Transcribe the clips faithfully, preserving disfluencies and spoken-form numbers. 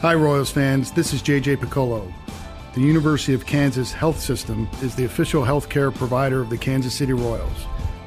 Hi, Royals fans. This is J J Piccolo. The University of Kansas Health System is the official health care provider of the Kansas City Royals.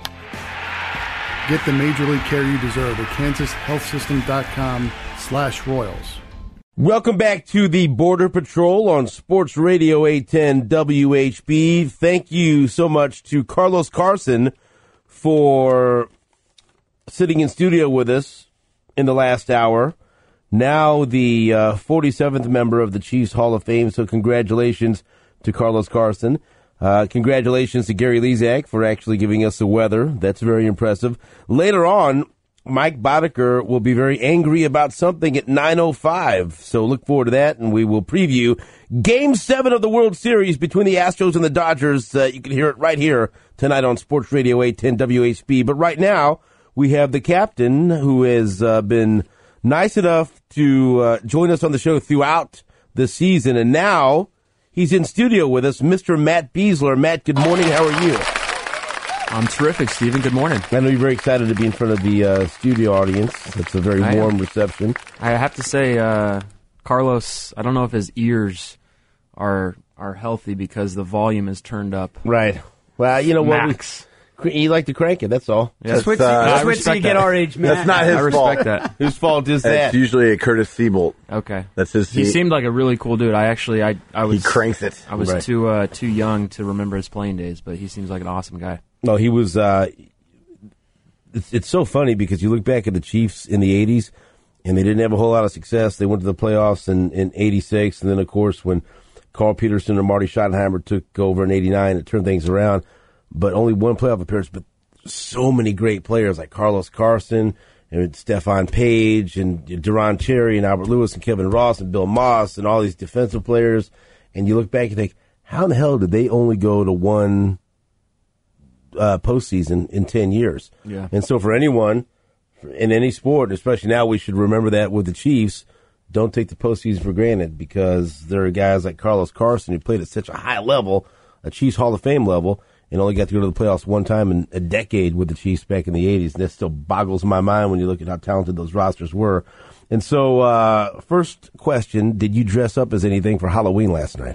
Get the major league care you deserve at kansas health system dot com slash royals. Welcome back to the Border Patrol on Sports Radio eight ten W H B. Thank you so much to Carlos Carson for sitting in studio with us in the last hour. Now the uh, forty-seventh member of the Chiefs Hall of Fame, so congratulations to Carlos Carson. Uh, congratulations to Gary Lezak for actually giving us the weather. That's very impressive. Later on, Mike Boddicker will be very angry about something at nine oh five, so look forward to that, and we will preview Game seven of the World Series between the Astros and the Dodgers. Uh, you can hear it right here tonight on Sports Radio eight ten W H B. But right now, we have the captain who has uh, been nice enough to uh, join us on the show throughout the season, and now he's in studio with us, Mister Matt Besler. Matt, good morning. How are you? I'm terrific, Stephen. Good morning. I know you're very excited to be in front of the uh, studio audience. It's a very I warm am. reception. I have to say, uh, Carlos, I don't know if his ears are are healthy because the volume is turned up. Right. Well, you know what? Max. You like to crank it, that's all. Yeah. That's, Switch, uh, switch so you get our age, man. That's not his I respect fault. that. Whose fault is that? It's usually a Curtis Seabolt. Okay. That's his. He, He, seemed like a really cool dude. I actually, I, I he was, cranks it. I was Right. too uh, too young to remember his playing days, but he seems like an awesome guy. No, he was. Uh, it's, it's so funny because you look back at the Chiefs in the eighties, and they didn't have a whole lot of success. They went to the playoffs in, in eighty-six, and then, of course, when Carl Peterson and Marty Schottenheimer took over in eighty-nine, it turned things around. But only one playoff appearance, but so many great players like Carlos Carson and Stephon Page and Duron Cherry and Albert Lewis and Kevin Ross and Bill Moss and all these defensive players. And you look back and think, how in the hell did they only go to one uh, postseason in ten years? Yeah. And so for anyone in any sport, especially now, we should remember that with the Chiefs, don't take the postseason for granted because there are guys like Carlos Carson who played at such a high level, a Chiefs Hall of Fame level, and only got to go to the playoffs one time in a decade with the Chiefs back in the eighties. And that still boggles my mind when you look at how talented those rosters were. And so, uh, first question, did you dress up as anything for Halloween last night?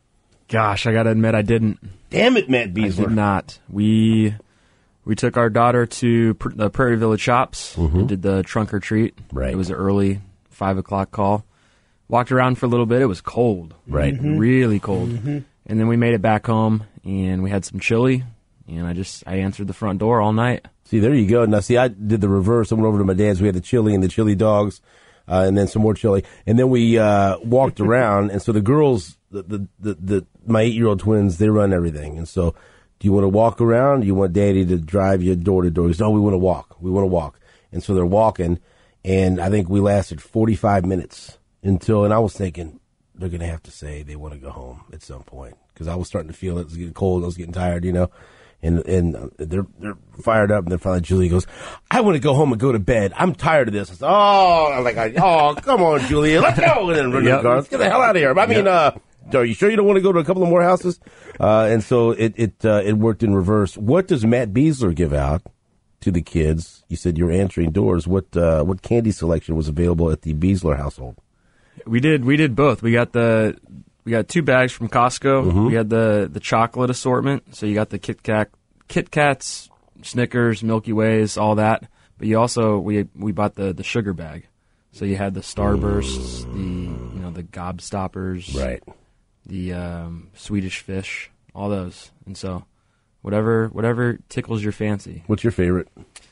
Gosh, I got to admit, I didn't. Damn it, Matt I Besler. did not. We we took our daughter to pr- the Prairie Village Shops and did the trunk or treat. Right. It was an early five o'clock call. Walked around for a little bit. It was cold. Right. Mm-hmm. Really cold. Mm-hmm. And then we made it back home, and we had some chili, and I just I answered the front door all night. See, there you go. Now, see, I did the reverse. I went over to my dad's. We had the chili and the chili dogs, uh, and then some more chili. And then we uh, walked around, and so the girls, the, the, the, the my eight-year-old twins, they run everything. And so, do you want to walk around? Do you want Daddy to drive you door to door? He goes, no, we want to walk. We want to walk. And so they're walking, and I think we lasted forty-five minutes until, and I was thinking, they're going to have to say they want to go home at some point because I was starting to feel it was getting cold. I was getting tired, you know, and and they're they're fired up. And then finally Julie goes, I want to go home and go to bed. I'm tired of this. I said, oh, I'm like, oh, come on, Julia, let's go. And then run to the car. Let's get the hell out of here. I mean, uh, are you sure you don't want to go to a couple of more houses? Uh, and so it it uh, it worked in reverse. What does Matt Besler give out to the kids? You said you're answering doors. What uh, what candy selection was available at the Besler household? We did we did both. We got the we got two bags from Costco. Mm-hmm. We had the, the chocolate assortment. So you got the Kit Kat, Kit Kats, Snickers, Milky Ways, all that. But you also we we bought the, the sugar bag. So you had the Starbursts, the you know the Gobstoppers, Right. the um, Swedish Fish, all those. And so whatever whatever tickles your fancy. What's your favorite?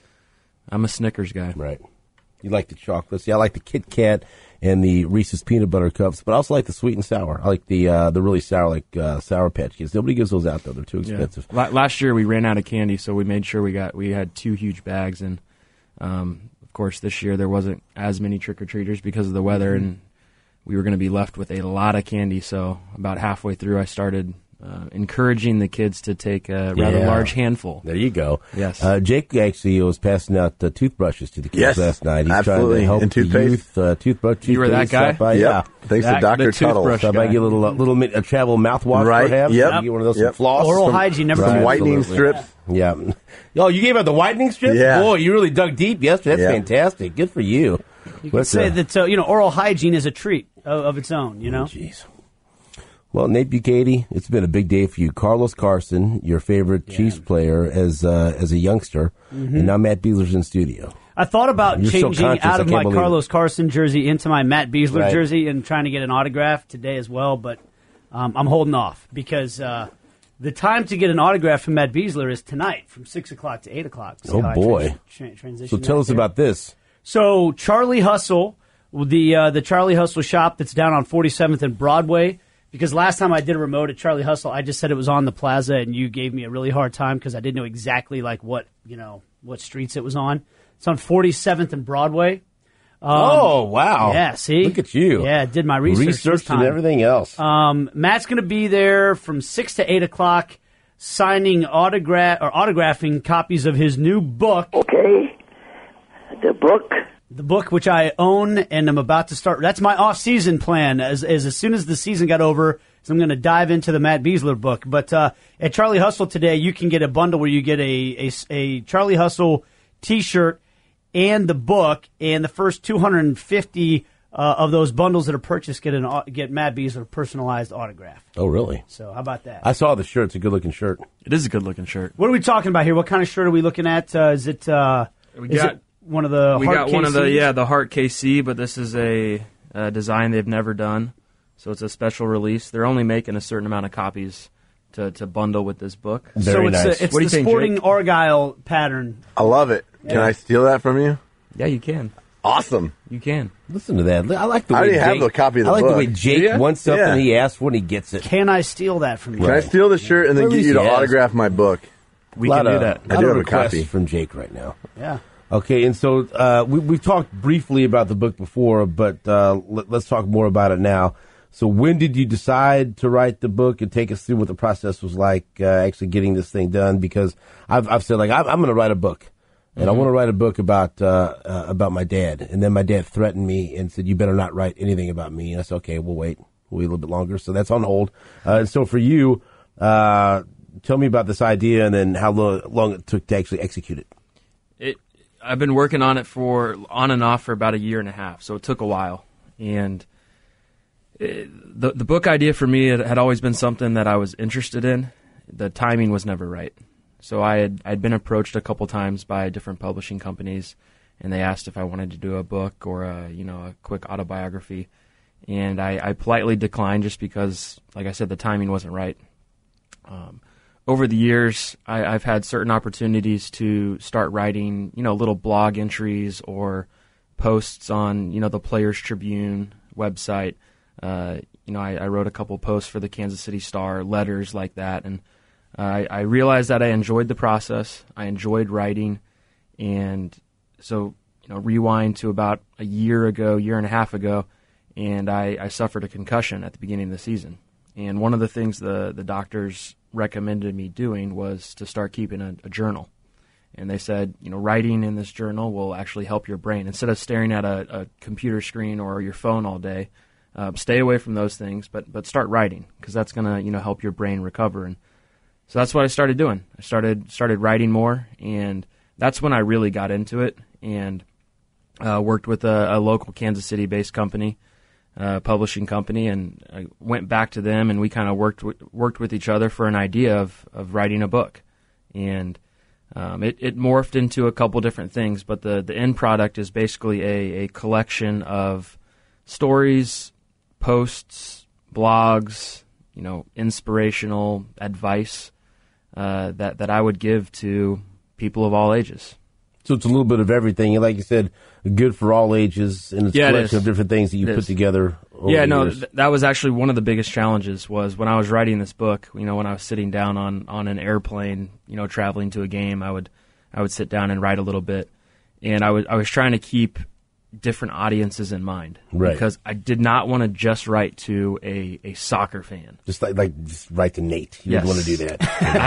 I'm a Snickers guy. Right. You like the chocolates. Yeah, I like the Kit Kat and the Reese's Peanut Butter Cups, but I also like the sweet and sour. I like the uh, the really sour, like uh, Sour Patch Kids. Nobody gives those out, though. They're too expensive. Yeah. La- last year we ran out of candy, so we made sure we got we had two huge bags, and um, of course this year there wasn't as many trick or treaters because of the weather, Mm-hmm. and we were going to be left with a lot of candy. So about halfway through, I started uh, encouraging the kids to take a rather Yeah. large handful. There you go. Yes. Uh, Jake actually was passing out uh, toothbrushes to the kids Yes, last night. He's absolutely. trying to help And the toothpaste. youth. Uh, toothbrush, You were that toothpaste, guy? stop by. Yep. Yeah. Thanks That- to Doctor the Tuttle. toothbrush Stop by, guy. get a little, uh, little mi- a travel mouthwash, Right, perhaps. yep. Maybe Get one of those Yep. some floss. Oral some, hygiene never Right. Some whitening Absolutely. strips. Yeah. Oh, you gave out the whitening strips? Yeah. Boy, you really dug deep yesterday. That's Yeah. fantastic. Good for you. You can What's say that? that uh, you know oral hygiene is a treat of, of its own. You know. Jeez. Well, Nate Bukaty, it's been a big day for you. Carlos Carson, your favorite Yeah. Chiefs player as uh, as a youngster, and now Matt Beasler's in studio. I thought about You're so changing conscious, out I of can't my believe it. Carlos Carson jersey into my Matt Beasler Right. jersey and trying to get an autograph today as well, but um, I'm holding off because uh, the time to get an autograph from Matt Beasler is tonight from six o'clock to eight o'clock. See Oh, how I boy. Tra- transition So tell that us there? about this. So Charlie Hustle, the uh, the Charlie Hustle shop that's down on forty-seventh and Broadway. Because last time I did a remote at Charlie Hustle, I just said it was on the plaza, and you gave me a really hard time because I didn't know exactly like what you know what streets it was on. It's on forty-seventh and Broadway. oh, wow. Yeah, see, Look at you. Yeah, did my research. this Researched and time. everything else. Um, Matt's going to be there from six to eight o'clock, signing autograph or autographing copies of his new book. Okay. The book. The book, which I own and I'm about to start. That's my off-season plan. As as, as soon as the season got over, so I'm going to dive into the Matt Beasler book. But uh, at Charlie Hustle today, you can get a bundle where you get a, a, a Charlie Hustle T-shirt and the book, and the first two hundred fifty uh, of those bundles that are purchased get an au- get Matt Beasler personalized autograph. Oh, really? So how about that? I saw the shirt. It's a good-looking shirt. It is a good looking shirt. What are we talking about here? What kind of shirt are we looking at? Uh, is it uh, We is got- it one of the we Heart got one of the K Cs? yeah the Heart K C, but this is a, a design they've never done, so it's a special release. They're only making a certain amount of copies to, to bundle with this book. So Very it's, nice. a, it's What do you the think, sporting Jake? Argyle pattern. I love it. Can I steal that from you? Yeah, you can. Awesome. You can. Listen to that. I like the I way already have Jake, the copy of the I like book. the way Jake Yeah. wants something, Yeah. he asks for, and he gets it. Can I steal that from you? Can I steal the shirt and then Well, at get least you to he has. autograph my book? We lot can do of, that. I lot do of have a requests copy. from Jake right now. Yeah. Okay, and so uh, we, we've talked briefly about the book before, but uh, let, let's talk more about it now. So when did you decide to write the book, and take us through what the process was like uh, actually getting this thing done? Because I've, I've said, like, I'm, I'm going to write a book, and Mm-hmm. I want to write a book about uh, uh, about my dad. And then my dad threatened me and said, you better not write anything about me. And I said, okay, we'll wait. We'll wait a little bit longer. So that's on hold. Uh, and so for you, uh, tell me about this idea and then how lo- long it took to actually execute it. It. I've been working on it for on and off for about a year and a half, so it took a while. And it, the the book idea for me had, had always been something that I was interested in. The timing was never right. So I had I'd been approached a couple times by different publishing companies, and they asked if I wanted to do a book or a you know a quick autobiography, and I, I politely declined just because, like I said, the timing wasn't right. Um, over the years, I, I've had certain opportunities to start writing, you know, little blog entries or posts on, you know, the Players Tribune website. Uh, you know, I, I wrote a couple posts for the Kansas City Star, letters like that, and uh, I, I realized that I enjoyed the process. I enjoyed writing, and so, you know, rewind to about a year ago, year and a half ago, and I, I suffered a concussion at the beginning of the season. And one of the things the, the doctors recommended me doing was to start keeping a, a journal. And they said, you know, writing in this journal will actually help your brain. Instead of staring at a, a computer screen or your phone all day, uh, stay away from those things, but but start writing, because that's going to, you know, help your brain recover. And so that's what I started doing. I started started writing more, and that's when I really got into it, and uh, worked with a, a local Kansas City-based company, Uh, publishing company, and I went back to them, and we kind of worked w- worked with each other for an idea of, of writing a book, and um, it, it morphed into a couple different things, but the, the end product is basically a, a collection of stories, posts, blogs, you know, inspirational advice uh, that that I would give to people of all ages. So it's a little bit of everything. And like you said, good for all ages, and it's Yeah, a it collection is. of different things that you It put is. together over Yeah, the no, years. th- that was actually one of the biggest challenges was when I was writing this book, you know, when I was sitting down on, on an airplane, you know, traveling to a game, I would I would sit down and write a little bit. And I was I was trying to keep different audiences in mind. Right. Because I did not want to just write to a, a soccer fan. Just like, like just write to Nate. You Yes. would want to do that.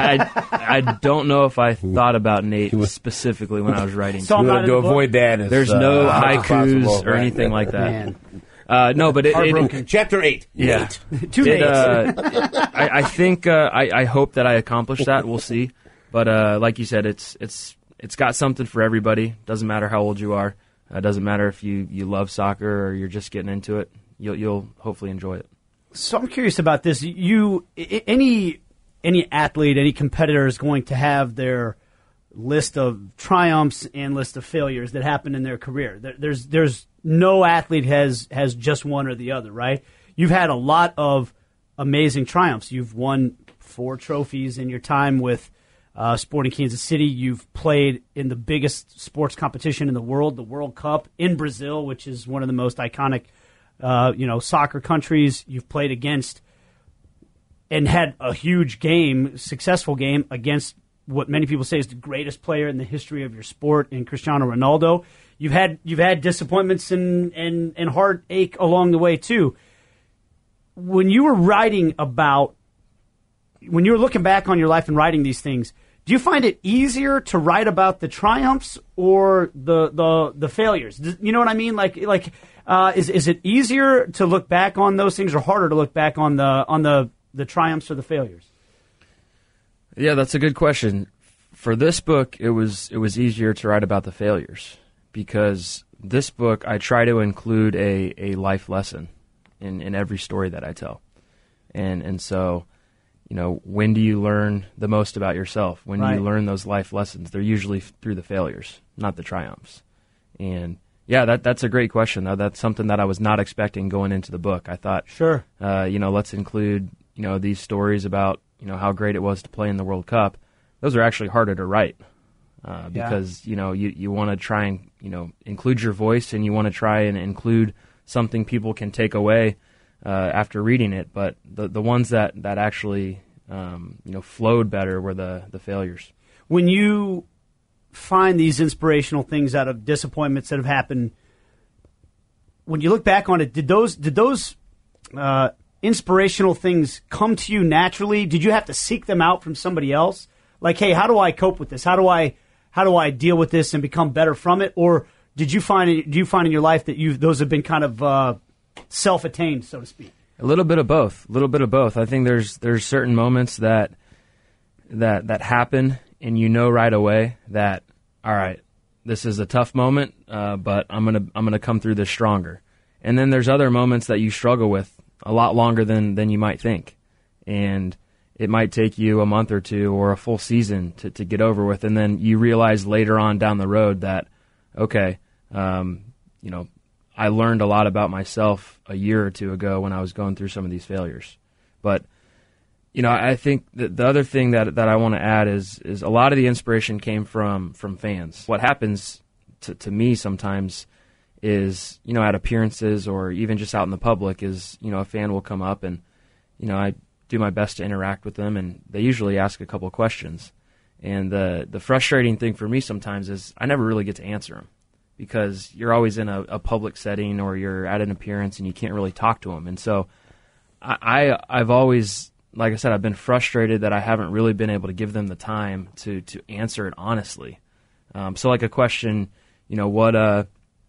I I don't know if I thought about Nate specifically when I was writing. So to I'm You not want in to the book? avoid that. As, There's uh, no as haikus possible. or Right. anything like that. Man. Uh, no, but it, it, Heartbroken. Chapter eight. Yeah. Nate. Two It, Nates. uh, I, I think uh, I, I hope that I accomplished that. We'll see. But uh, like you said, it's it's it's got something for everybody. Doesn't matter how old you are. It doesn't matter if you, you love soccer or you're just getting into it. You'll you'll hopefully enjoy it. So I'm curious about this. You any any athlete, any competitor is going to have their list of triumphs and list of failures that happen in their career. There, there's there's no athlete has has just one or the other, right? You've had a lot of amazing triumphs. You've won four trophies in your time with uh, Sporting Kansas City. You've played in the biggest sports competition in the world, the World Cup in Brazil, which is one of the most iconic, uh, you know, soccer countries. You've played against and had a huge game, successful game against what many people say is the greatest player in the history of your sport in Cristiano Ronaldo. You've had you've had disappointments and, and, and heartache along the way too. When you were writing about, when you were looking back on your life and writing these things, do you find it easier to write about the triumphs or the the, the failures? You know what I mean? Like like uh, is is it easier to look back on those things or harder to look back on the on the, the triumphs or the failures? Yeah, that's a good question. For this book, it was it was easier to write about the failures because this book I try to include a, a life lesson in, in every story that I tell. And and so, you know, when do you learn the most about yourself? When Right. do you learn those life lessons? They're usually f- through the failures, not the triumphs. And yeah, that that's a great question. Though. That's something that I was not expecting going into the book. I thought, Sure. uh, you know, let's include, you know, these stories about, you know, how great it was to play in the World Cup. Those are actually harder to write uh, because, you know, you, you want to try and, you know, include your voice and you want to try and include something people can take away uh, after reading it. But the the ones that, that actually, um, you know, flowed better were the, the failures. When you find these inspirational things out of disappointments that have happened, when you look back on it, did those did those uh, inspirational things come to you naturally? Did you have to seek them out from somebody else? Like, hey, how do I cope with this? How do I how do I deal with this and become better from it? Or did you find do you find in your life that you those have been kind of uh, self-attained, so to speak? A little bit of both. A little bit of both. I think there's there's certain moments that that that happen, and you know right away that, all right, this is a tough moment, uh, but I'm gonna I'm gonna come through this stronger. And then there's other moments that you struggle with a lot longer than than you might think, and it might take you a month or two or a full season to, to get over with, and then you realize later on down the road that, okay, um, you know, I learned a lot about myself a year or two ago when I was going through some of these failures. But, you know, I think that the other thing that that I want to add is is a lot of the inspiration came from from fans. What happens to, to me sometimes is, you know, at appearances or even just out in the public is, you know, a fan will come up and, you know, I do my best to interact with them, and they usually ask a couple of questions. And the the frustrating thing for me sometimes is I never really get to answer them because you're always in a, a public setting or you're at an appearance and you can't really talk to them. And so I, I I've always, like I said, I've been frustrated that I haven't really been able to give them the time to to answer it honestly. Um, so like a question, you know, what uh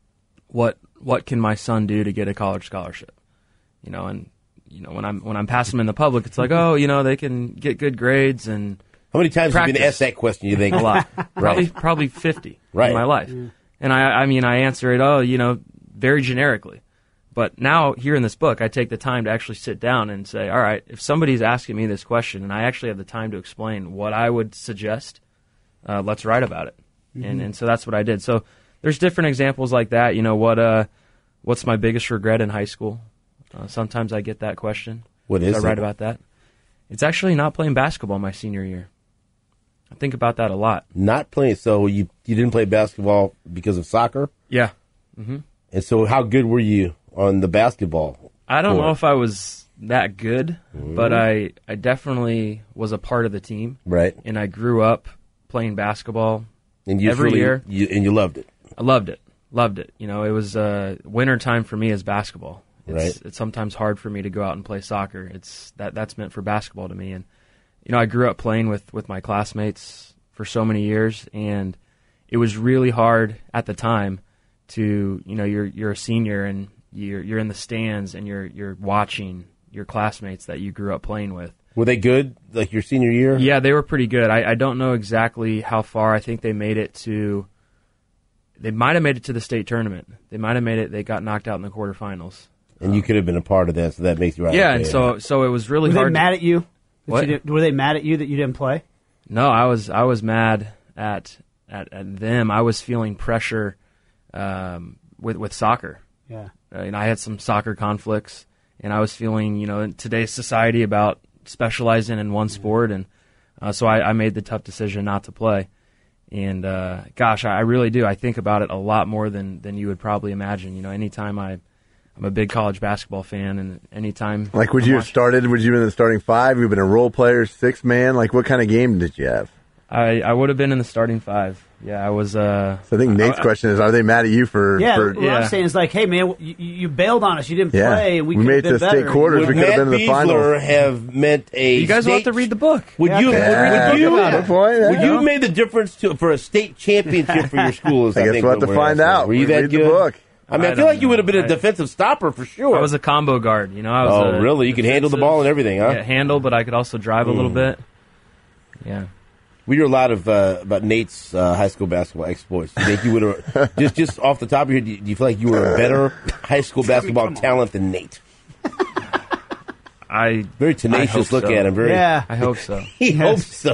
what what can my son do to get a college scholarship? You know, and you know, when I'm when I'm passing them in the public, it's like, oh, you know, they can get good grades and How many times have you been practice. asked that question, you think? A lot. Probably Right. probably fifty Right. in my life. And I I mean I answer it, oh, you know, very generically. But now here in this book, I take the time to actually sit down and say, all right, if somebody's asking me this question and I actually have the time to explain what I would suggest, uh, let's write about it. Mm-hmm. And and so that's what I did. So there's different examples like that. You know, what uh what's my biggest regret in high school? Uh, sometimes I get that question. What So is I write it? about that. It's actually not playing basketball my senior year. I think about that a lot. Not playing. So you you didn't play basketball because of soccer? Yeah. And so how good were you on the basketball? I don't court? know if I was that good, but I, I definitely was a part of the team. Right. And I grew up playing basketball And you every really, year. You, and you loved it. I loved it. Loved it. You know, it was uh, winter time for me as basketball. It's, Right. it's sometimes hard for me to go out and play soccer. It's that that's meant for basketball to me. And, you know, I grew up playing with, with my classmates for so many years, and it was really hard at the time to, you know, you're you're a senior and you're you're in the stands and you're you're watching your classmates that you grew up playing with. Were they good, like your senior year? Yeah, they were pretty good. I, I don't know exactly how far. I think they made it to they might have made it to the state tournament. They might have made it. They got knocked out in the quarterfinals. And you could have been a part of that, so that makes you right. Yeah, okay, and so so it was really Were they hard. mad to, at you? that What? you didn't- were they mad at you that you didn't play? No, I was I was mad at at, at them. I was feeling pressure um, with with soccer. Yeah. Uh, and I had some soccer conflicts, and I was feeling, you know, in today's society about specializing in one sport, and uh, so I, I made the tough decision not to play. And uh, gosh, I, I really do. I think about it a lot more than, than you would probably imagine. You know, anytime I, I'm a big college basketball fan, and anytime Like, would I'm you have watching- started? Would you have been in the starting five? You've been a role player, six man. Like, what kind of game did you have? I, I would have been in the starting five. Yeah, I was. Uh, So I think Nate's I- question is: are they mad at you for? Yeah, for what Yeah. I'm saying is like, hey, man, you, you bailed on us. You didn't Yeah. play. And we We could made have it been to state better. quarters. Would we could have Matt been in the Beasler finals. have meant a you guys will have state- to read the book. Would Yeah, you? okay. Yeah, Would you? about good point. Yeah. Would you have made the difference to, for a state championship for your school? Is I guess think we'll have what to we're find asking. out. Were you that Read the good? book. I mean, I, I feel don't like you would have been a know. I- defensive stopper for sure. I was a combo guard. You know, I was. Oh, a really? You could handle the ball and everything, huh? Yeah, handle, but I could also drive a little bit. Yeah. We hear a lot of uh, about Nate's uh, high school basketball exploits. Do you think you would have just just off the top of your head? Do you, do you feel like you were a better high school basketball talent than Nate? I Very I tenacious hope look so. at him. Very. Yeah. I hope so. He hopes so.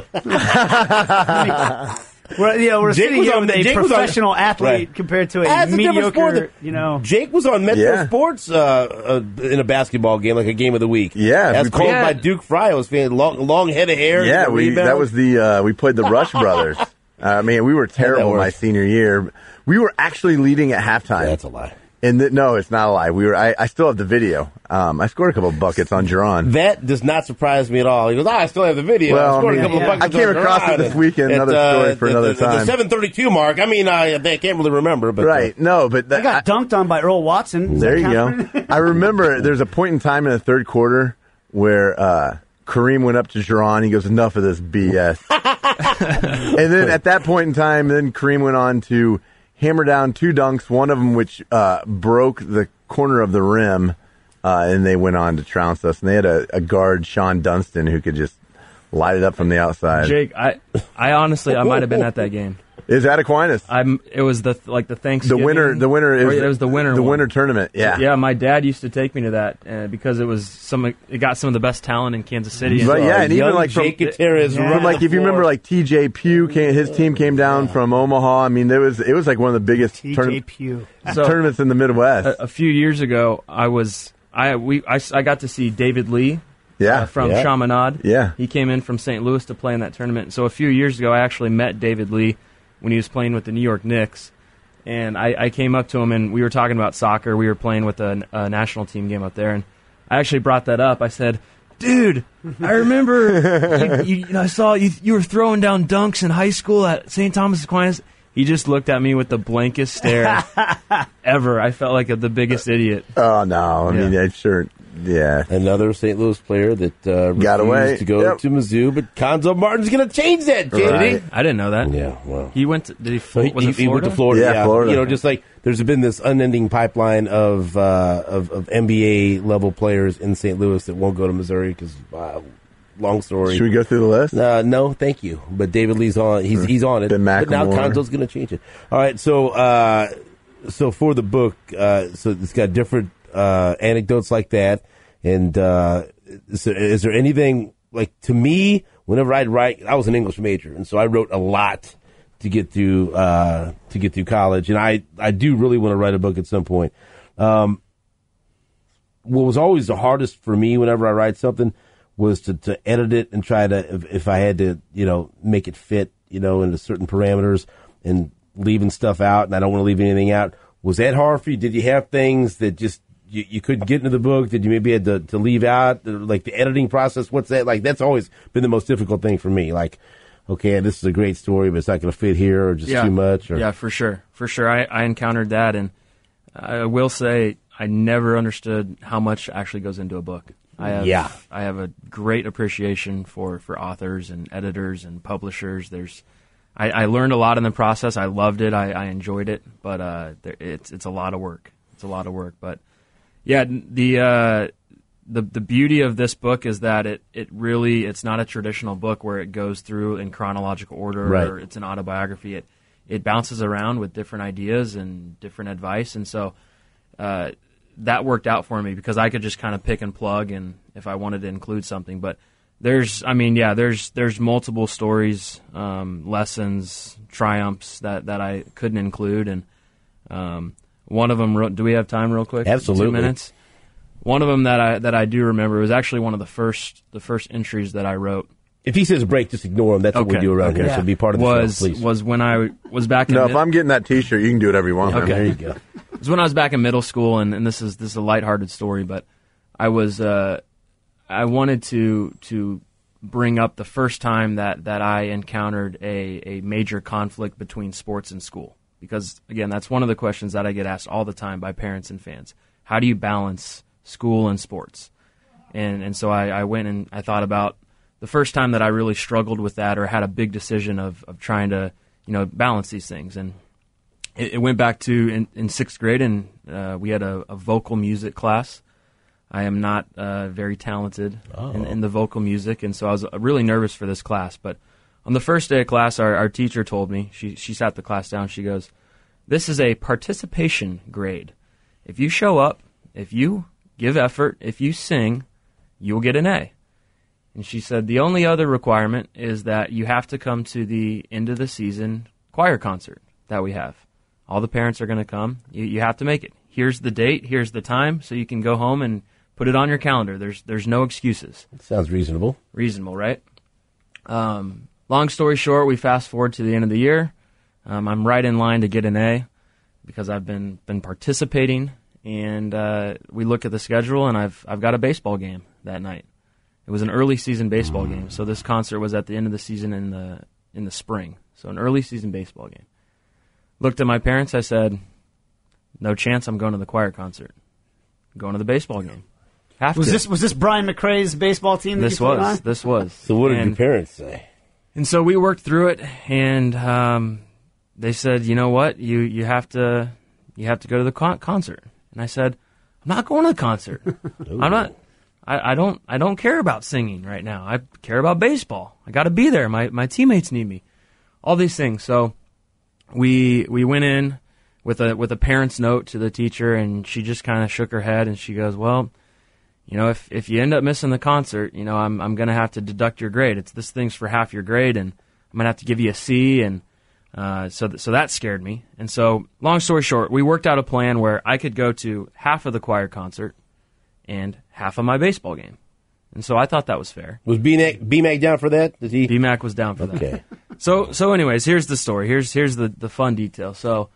We're, you know, we're Jake sitting was here on with the- a Jake was on- professional athlete Right. compared to a That's a different sport. mediocre, you know. Jake was on Metro Yeah. Sports uh, uh, in a basketball game, like a game of the week. Yeah, as we called played- by Duke Fry. I was feeling long, long head of hair. Yeah, and a we rebound. that was the uh, we played the Rush Brothers. I mean, we were terrible work? my senior year. We were actually leading at halftime. That's a lie. And th- no, it's not a lie. We were. I, I still have the video. Um, I scored a couple of buckets on Jerron. That does not surprise me at all. He goes, ah, I still have the video. Well, I scored I mean, a couple yeah. of buckets. I came on across Jerron it this weekend, at, another story for the, another the, time. The seven thirty-two mark. I mean, I, I can't really remember, but Right? No, but I that, got dunked on by Earl Watson. Does there that you count? go. I remember there's a point in time in the third quarter where uh, Kareem went up to Jerron. He goes, "Enough of this B S." And then at that point in time, then Kareem went on to hammer down two dunks, one of them which uh, broke the corner of the rim, uh, and they went on to trounce us. And they had a, a guard, Sean Dunstan, who could just light it up from the outside. Jake, I, I honestly, I might have been at that game. Is that Aquinas? I'm. It was the like the The Thanksgiving. winner, the winner or is it was the winner. the one. winter tournament. Yeah, Yeah, my dad used to take me to that uh, because it was some. It got some of the best talent in Kansas City. But yeah, Uh, and even young like from, Jake Gutierrez Yeah. running from like the if you remember floor. like T J Pugh, came, his team came down from Omaha. I mean, there was it was like one of the biggest T J tourna- Pugh. So- tournaments in the Midwest. a, a few years ago, I was. I we I, I got to see David Lee. yeah, uh, from Yeah. Chaminade. Yeah. He came in from Saint Louis to play in that tournament. So a few years ago, I actually met David Lee when he was playing with the New York Knicks. And I, I came up to him, and we were talking about soccer. We were playing with a, a national team game up there. And I actually brought that up. I said, dude, I remember you, you, you know, I saw you, you were throwing down dunks in high school at Saint Thomas Aquinas. He just looked at me with the blankest stare ever. I felt like a, the biggest idiot. Oh no, I mean, Yeah. I sure, yeah. Another Saint Louis player that uh, Got refused away. to go Yep. to Mizzou, but Conzo Martin's going to change that, Jay. Right. Did he? I didn't know that. Yeah, well. He went. To, did he? So he, was he, it he went Florida? to Florida. Yeah, Yeah, Florida. You know, just like there's been this unending pipeline of uh, of, of N B A level players in Saint Louis that won't go to Missouri because, uh, long story. Should we go through the list? Uh, no, thank you. But David Lee's on. He's he's on it. Ben But now McLemore. Conzo's going to change it. All right. So uh, so for the book, uh, so it's got different uh, anecdotes like that. And uh, so is there anything like to me? Whenever I'd write, I was an English major, and so I wrote a lot to get through uh, to get through college. And I I do really want to write a book at some point. Um, what was always the hardest for me whenever I write something was to, to edit it and try to, if, if I had to, you know, make it fit, you know, into certain parameters and leaving stuff out, and I don't want to leave anything out. Was that hard for you? Did you have things that just, you, you couldn't get into the book? Did you maybe had to, to leave out, like the editing process? What's that? Like, that's always been the most difficult thing for me. Like, okay, this is a great story, but it's not going to fit here or just too much. Or, Yeah, for sure. For sure. I, I encountered that, and I will say I never understood how much actually goes into a book. I have, Yeah. I have a great appreciation for, for authors and editors and publishers. There's, I, I learned a lot in the process. I loved it. I, I enjoyed it, but uh, there, it's it's a lot of work. It's a lot of work. But yeah, the uh, the the beauty of this book is that it, it really it's not a traditional book where it goes through in chronological order Right. or it's an autobiography. It it bounces around with different ideas and different advice, and so uh, that worked out for me because I could just kind of pick and plug, and if I wanted to include something, but there's, I mean, yeah, there's there's multiple stories, um, lessons, triumphs that, that I couldn't include, and um, one of them. Do we have time, real quick? Absolutely. Two minutes. One of them that I that I do remember was actually one of the first the first entries that I wrote. If he says break, just ignore him. That's what Okay. we do around Okay. here. So be part of the was, show, please. Was when I was back in No, mid- if I'm getting that T-shirt, you can do whatever you want. Okay. man. There you go. It was when I was back in middle school, and, and this is this is a lighthearted story, but I was uh, I wanted to to bring up the first time that, that I encountered a, a major conflict between sports and school, because again, that's one of the questions that I get asked all the time by parents and fans. How do you balance school and sports? And and so I, I went and I thought about the first time that I really struggled with that or had a big decision of, of trying to you know balance these things, and it, it went back to in, in sixth grade, and uh, we had a, a vocal music class. I am not uh, very talented Oh. in, in the vocal music, and so I was really nervous for this class. But on the first day of class, our, our teacher told me, she, she sat the class down, she goes, "This is a participation grade. If you show up, if you give effort, if you sing, you'll get an A." And she said, the only other requirement is that you have to come to the end of the season choir concert that we have. All the parents are going to come. You, you have to make it. Here's the date, here's the time, so you can go home and put it on your calendar. There's there's no excuses. Sounds reasonable. Reasonable, right? Um, long story short, we fast forward to the end of the year. Um, I'm right in line to get an A because I've been been participating, and uh, we look at the schedule, and I've I've got a baseball game that night. It was an early season baseball game, so this concert was at the end of the season in the in the spring. So an early season baseball game. Looked at my parents. I said, "No chance. I'm going to the choir concert. I'm going to the baseball game." Have Was to. this was this Brian McRae's baseball team that This you put was. on? This was. So what did and, your parents say? And so we worked through it, and um, they said, "You know what? You you have to you have to go to the con- concert." And I said, "I'm not going to the concert. I'm not. I, I don't I don't care about singing right now. I care about baseball. I got to be there. My my teammates need me. All these things." So we we went in with a with a parent's note to the teacher, and she just kind of shook her head, and she goes, "Well, you know, if if you end up missing the concert, you know, I'm I'm going to have to deduct your grade. It's this thing's for half your grade, and I'm going to have to give you a C." And uh, so th- so that scared me. And so, long story short, we worked out a plan where I could go to half of the choir concert and half of my baseball game. And so I thought that was fair. Was B-Mac, B-Mac down for that? Did he? B-Mac was down for that. Okay. So so anyways, here's the story. Here's here's the, the fun detail. So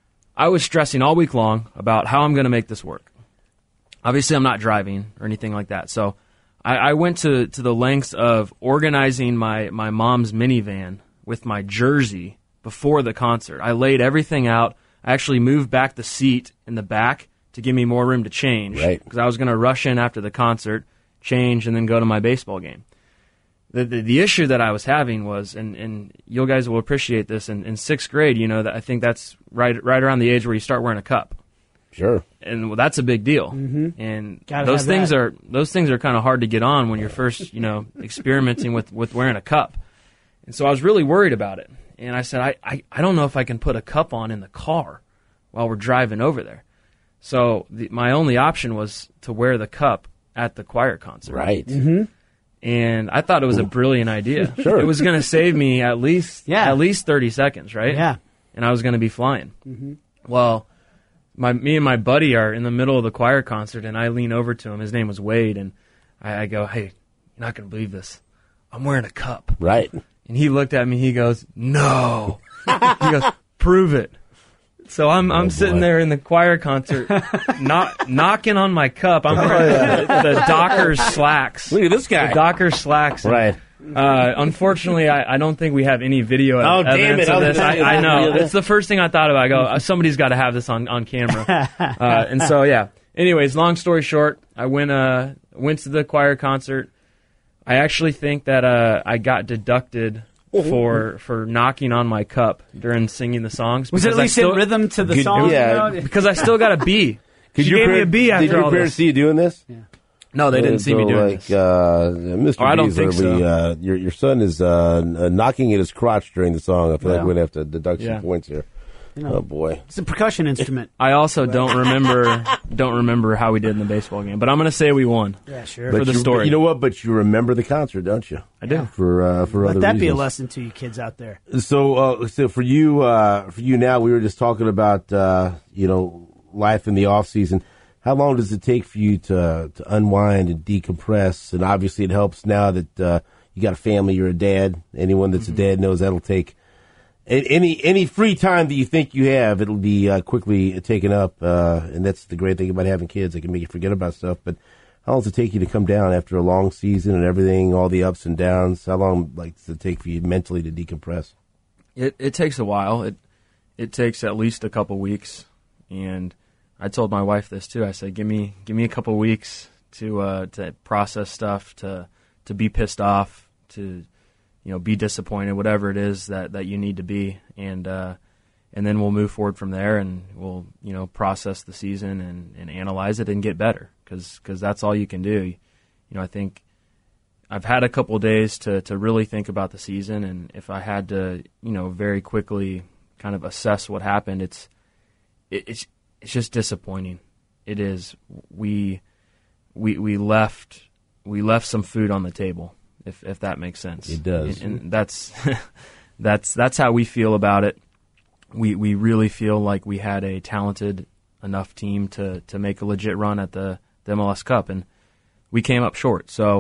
I was stressing all week long about how I'm going to make this work. Obviously, I'm not driving or anything like that. So I, I went to, to the lengths of organizing my, my mom's minivan with my jersey before the concert. I laid everything out. I actually moved back the seat in the back to give me more room to change. Right. Because I was going to rush in after the concert, change, and then go to my baseball game. The, the the issue that I was having was, and, and you guys will appreciate this, in, in sixth grade, you know, that I think that's right right around the age where you start wearing a cup. Sure. And well, that's a big deal. Mm-hmm. And Gotta those have things that. are those things are kind of hard to get on when you're first, you know, experimenting with, with wearing a cup. And so I was really worried about it. And I said, I, I, I don't know if I can put a cup on in the car while we're driving over there. So the, my only option was to wear the cup at the choir concert. Right. Mm-hmm. And I thought it was a brilliant idea. Sure. It was going to save me at least Yeah. at least thirty seconds, right? Yeah. And I was going to be flying. Well, my me and my buddy are in the middle of the choir concert, and I lean over to him. His name was Wade, and I, I go, "Hey, you're not going to believe this. I'm wearing a cup." Right. And he looked at me. He goes, "No." He goes, "Prove it." So I'm I'm Oh, sitting boy. there in the choir concert, not knocking on my cup. I'm wearing the, the Dockers slacks. Look at this guy. The Dockers slacks. And, Right. Uh, unfortunately, I, I don't think we have any video Oh, damn evidence it. of I this. was I, gonna I say know. that. It's the first thing I thought of. I go, uh, somebody's got to have this on, on camera. Uh, and so, yeah. Anyways, long story short, I went uh went to the choir concert. I actually think that uh, I got deducted for for knocking on my cup during singing the songs. Was it at because I least still- in rhythm to the Good- song? yeah. you know? Because I still got a B. Could She your gave me a parent- B after Did your all parents this. see you doing this? No, they didn't see me So, doing like, this. Uh, Mister Oh, I don't Beasley, think so. uh, your your son is uh, n- knocking at his crotch during the song. I feel like Wow. we're gonna have to deduct Yeah. some points here. You know, Oh boy. it's a percussion instrument. I also don't remember don't remember how we did in the baseball game, but I'm going to say we won. Yeah, sure. For the you, story. you know what? But you remember the concert, don't you? I do. For uh, for Let other that reasons. be a lesson to you kids out there. So, uh, so for you, uh, for you now, we were just talking about, uh, you know, life in the off season. How long does it take for you to to unwind and decompress? And obviously, it helps now that uh, you got a family. You're a dad. Anyone that's Mm-hmm. a dad knows that'll take a- any any free time that you think you have. It'll be uh, quickly taken up, uh, and that's the great thing about having kids. They can make you forget about stuff. But how long does it take you to come down after a long season and everything, all the ups and downs? How long like does it take for you mentally to decompress? It it takes a while. It it takes at least a couple weeks, and I told my wife this too. I said, "Give me give me a couple weeks to uh, to process stuff, to to be pissed off, to you know be disappointed, whatever it is that, that you need to be, and uh, and then we'll move forward from there, and we'll you know process the season and, and analyze it and get better, because that's all you can do. You know, I think I've had a couple days to to really think about the season, and if I had to you know very quickly kind of assess what happened, it's it, it's it's just disappointing. It is. We we we left we left some food on the table, if if that makes sense. It does. And, and that's that's that's how we feel about it. We we really feel like we had a talented enough team to to make a legit run at the, the M L S Cup, and we came up short. So,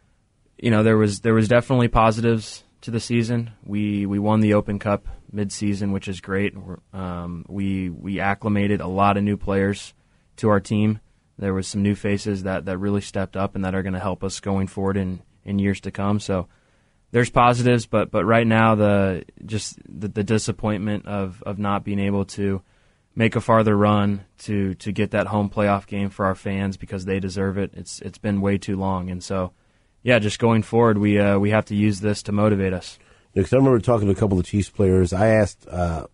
you know, there was there was definitely positives to the season. We we won the Open Cup mid-season, which is great. Um, we we acclimated a lot of new players to our team. There was some new faces that, that really stepped up and that are going to help us going forward in, in years to come. So there's positives, but but right now the just the, the disappointment of, of not being able to make a farther run to, to get that home playoff game for our fans because they deserve it. It's it's been way too long, and so yeah, just going forward, we uh, we have to use this to motivate us. Because I remember talking to a couple of Chiefs players. I asked uh,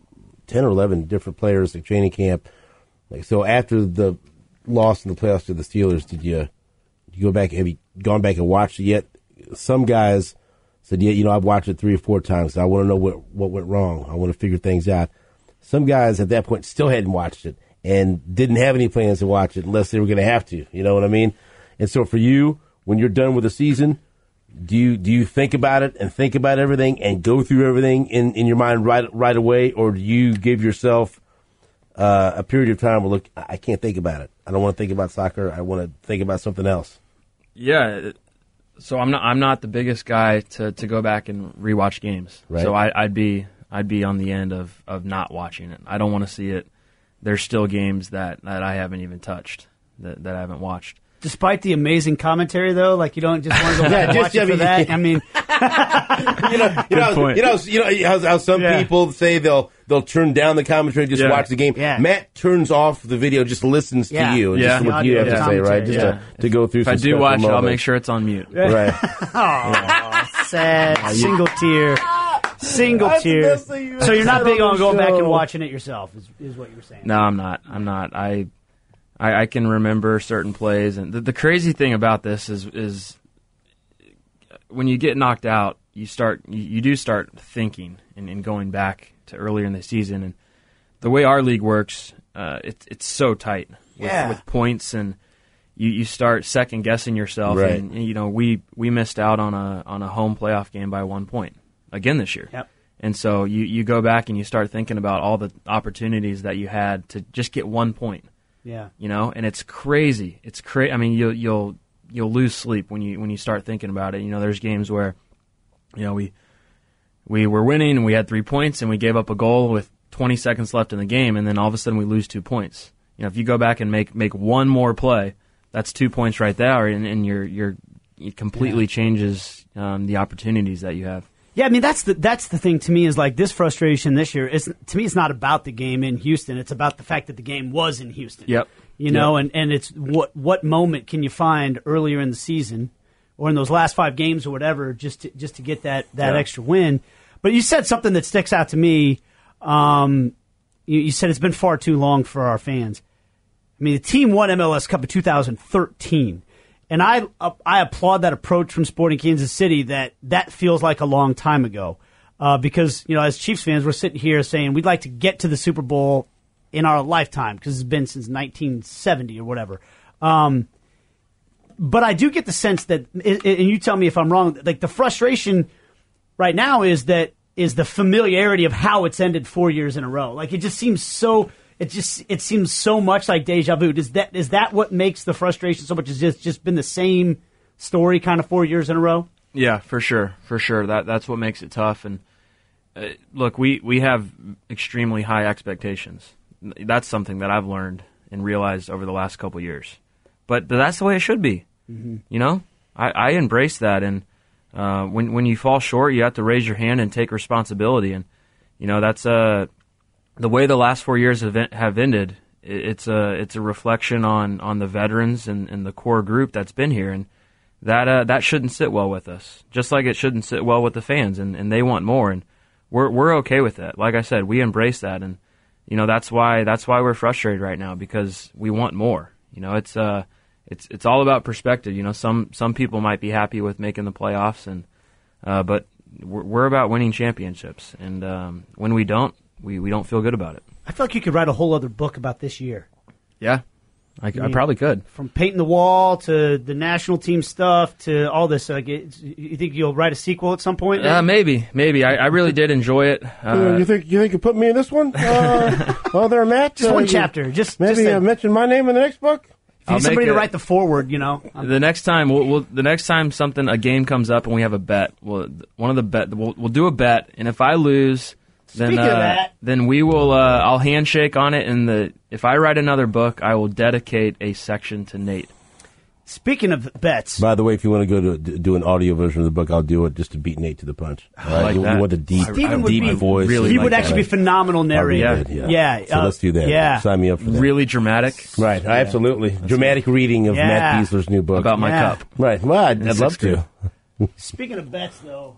ten or eleven different players at training camp. Like, so after the loss in the playoffs to the Steelers, did you, did you go back? Have you gone back and watched it yet? Some guys said, "Yeah, you know, I've watched it three or four times. I want to know what what went wrong. I want to figure things out." Some guys at that point still hadn't watched it and didn't have any plans to watch it unless they were going to have to. You know what I mean? And so for you, when you're done with the season, Do you do you think about it and think about everything and go through everything in, in your mind right right away, or do you give yourself uh, a period of time where, look, I can't think about it. I don't want to think about soccer. I want to think about something else. Yeah, so I'm not I'm not the biggest guy to, to go back and rewatch games. Right. So I, I'd be I'd be on the end of, of not watching it. I don't want to see it. There's still games that, that I haven't even touched that, that I haven't watched. Despite the amazing commentary, though, like you don't just want to go back Yeah, and just- watch it I for mean- that. I mean, You know, you know, point. you know, you know how, how some Yeah. people say they'll they'll turn down the commentary just Yeah. watch the game. Yeah. Matt turns off the video, just listens Yeah. to you, and Yeah. just what you have The to audio say, right? commentary, Just yeah. to, to go through. If some I do special watch it, I'll moments. make sure it's on mute. Right. sad single tear, single That's the tear. best thing you So you're not said big on on the going back and show. watching it yourself, is, is what you're saying. No, I'm not. I'm not. I, I, I can remember certain plays, and the, the crazy thing about this is, is when you get knocked out, you start, you, you do start thinking and, and going back to earlier in the season, and the way our league works, uh, it's it's so tight with, Yeah. with points, and you, you start second guessing yourself, Right. and, and you know we, we missed out on a on a home playoff game by one point again this year. Yep. And so you, you go back and you start thinking about all the opportunities that you had to just get one point, Yeah. you know, and it's crazy. It's cra- I mean, you'll you'll you'll lose sleep when you when you start thinking about it. You know, there's games where, you know, we we were winning and we had three points and we gave up a goal with twenty seconds left in the game, and then all of a sudden we lose two points. You know, if you go back and make make one more play, that's two points right there, and, and you're you're it completely Yeah. changes um, the opportunities that you have. Yeah, I mean that's the that's the thing to me is like this frustration this year is to me it's not about the game in Houston, it's about the fact that the game was in Houston. Yep. You know, and, and it's what what moment can you find earlier in the season or in those last five games or whatever just to, just to get that, that Yeah. extra win. But you said something that sticks out to me. Um, you, you said it's been far too long for our fans. I mean, the team won M L S Cup in two thousand thirteen. and I uh, I applaud that approach from Sporting Kansas City. That that feels like a long time ago, uh, because you know, as Chiefs fans, we're sitting here saying we'd like to get to the Super Bowl in our lifetime because it's been since nineteen seventy or whatever. Um, but I do get the sense that, and you tell me if I'm wrong, like the frustration right now is that is the familiarity of how it's ended four years in a row. Like it just seems so. It just it seems so much like deja vu. Is that is that what makes the frustration so much? Is just just been the same story kind of four years in a row? Yeah, for sure, for sure. That that's what makes it tough. And uh, look, we we have extremely high expectations. That's something that I've learned and realized over the last couple of years. But that's the way it should be. Mm-hmm. You know, I, I embrace that. And uh, when when you fall short, you have to raise your hand and take responsibility. And you know, that's uh, the way the last four years have, have ended. It's a it's a reflection on, on the veterans and, and the core group that's been here, and that uh, that shouldn't sit well with us. Just like it shouldn't sit well with the fans, and, and they want more, and we're we're okay with that. Like I said, we embrace that, and you know that's why that's why we're frustrated right now, because we want more. You know, it's uh it's it's all about perspective. You know, some some people might be happy with making the playoffs, and uh, but we're, we're about winning championships, and um, when we don't, we, we don't feel good about it. I feel like you could write a whole other book about this year. Yeah, I, I, I mean, probably could. From painting the wall to the national team stuff to all this. Like, it, you think you'll write a sequel at some point? Uh, maybe, maybe. I, I really did enjoy it. Uh, you think you think you put me in this one? Uh, oh, there, Matt. Just uh, one you, chapter. Just maybe just a, uh, mention my name in the next book. If you need somebody to write the foreword, you know. The next time, we'll, we'll the next time something a game comes up and we have a bet, we'll, one of the bet we'll, we'll do a bet, and if I lose, then Speaking uh, of that, then we will. Uh, I'll handshake on it, and the if I write another book, I will dedicate a section to Nate. Speaking of bets, By the way, if you want to go to d- do an audio version of the book, I'll do it just to beat Nate to the punch. I like you, that. you want the deep, Stephen would deep be- voice. really he like would that. actually be phenomenal narrator. I really did, yeah. yeah. So uh, let's do that. Yeah. Sign me up for that. Really dramatic Right, absolutely. Dramatic reading of Yeah. Matt Beasler's new book. about my Yeah. cup. Right. Well, I'd, I'd sixth love to. grade. Speaking of bets, though,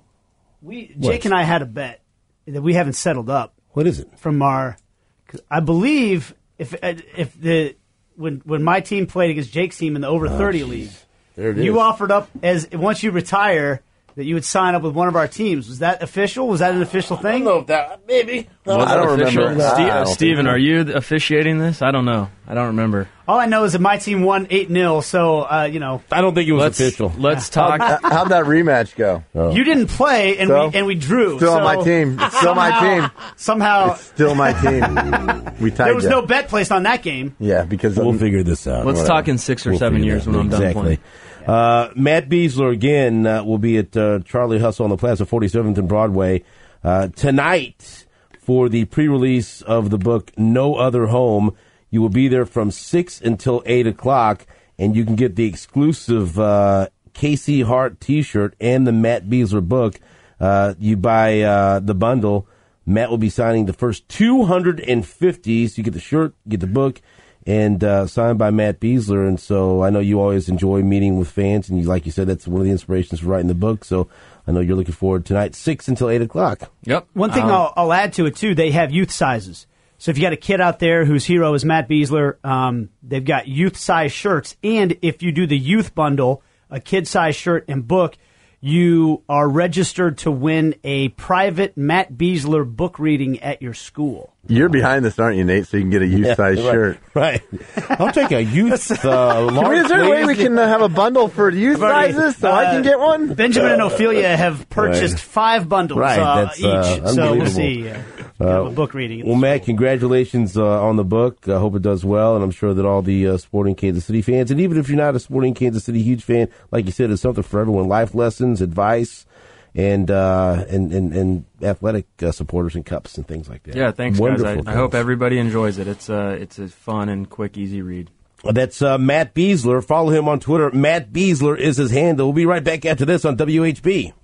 we What? Jake and I had a bet that we haven't settled up What is it? from our. 'Cause I believe if if the when when my team played against Jake's team in the over thirty league, There it is. you offered up as once you retire that you would sign up with one of our teams. Was that official? Was that an official I thing? don't know if that maybe. Was I it don't official? remember. Ste- I don't uh, think Steven, so. are you officiating this? I don't know. I don't remember. All I know is that my team won eight nil. So uh, you know, I don't think it was Let's official. let's talk. Uh, How'd that rematch go? you didn't play, and So? we and we drew. Still on So my team. It's still my somehow- team. Somehow, Still my team. We tied there was ya. no bet placed on that game. Yeah, because We'll um, figure this out. Let's Whatever. talk in six or We'll seven figure years that when out. I'm done exactly. playing. Uh, Matt Beasler again uh, will be at uh, Charlie Hustle on the Plaza, forty-seventh and Broadway uh, tonight for the pre-release of the book No Other Home. You will be there from six until eight o'clock, and you can get the exclusive uh, K C Hart T-shirt and the Matt Beasler book. Uh, you buy uh, the bundle. Matt will be signing the first two hundred fifty. So you get the shirt, you get the book, and uh, signed by Matt Beasler. And so I know you always enjoy meeting with fans, and you, like you said, that's one of the inspirations for writing the book. So I know you're looking forward tonight, six until eight o'clock. Yep. One thing Um, I'll, I'll add to it too, they have youth sizes. So if you got a kid out there whose hero is Matt Beasler, um, they've got youth size shirts, and if you do the youth bundle, a kid size shirt and book, you are registered to win a private Matt Beasler book reading at your school. you're behind this, aren't you, Nate? So you can get a youth size right, shirt. Right. I'll take a youth uh, large. Can we, is there a way we please. can uh, have a bundle for youth already, sizes so I uh, can get one? Benjamin and Ophelia have purchased Right. five bundles Right, uh, that's, each, uh, so we'll unbelievable. see. Uh, we'll have a book reading. at Well, the Matt, school. congratulations uh, on the book. I hope it does well, and I'm sure that all the uh, Sporting Kansas City fans, and even if you're not a Sporting Kansas City huge fan, like you said, it's something for everyone. Life lessons, advice, and uh, and, and, and athletic uh, supporters and cups and things like that. Yeah, thanks, Wonderful guys. I, I hope things. everybody enjoys it. It's uh, it's a fun and quick, easy read. That's uh, Matt Beasler. Follow him on Twitter. Matt Beasler is his handle. We'll be right back after this on W H B.